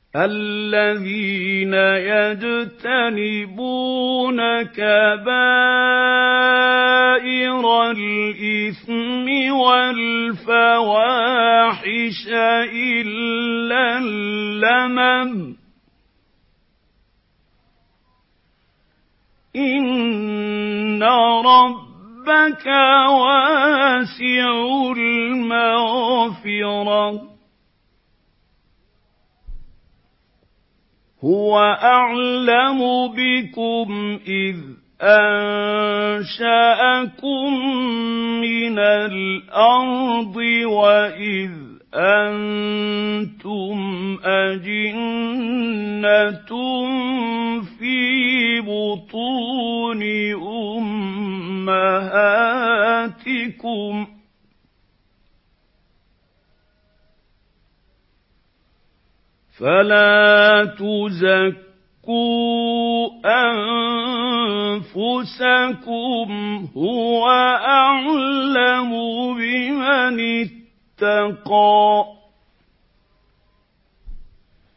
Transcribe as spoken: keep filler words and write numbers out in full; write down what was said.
الَّذِينَ يَجْتَنِبُونَ كَبَائِرَ الْإِثْمِ وَالْفَوَاحِشَ إِلَّا اللَّمَمَ ۚ إِنَّ رَبَّكَ وَاسِعُ الْمَغْفِرَةِ هُوَ أَعْلَمُ بِكُمْ إِذْ أَنشَأَكُم مِّنَ الْأَرْضِ وَإِذْ أَنتُمْ أَجِنَّةٌ فِي بُطُونِ أُمَّهَاتِكُمْ ۖ فَلَا تُزَكُّوا أَنفُسَكُمْ هُوَ أَعْلَمُ بِمَنِ اتَّقَىٰ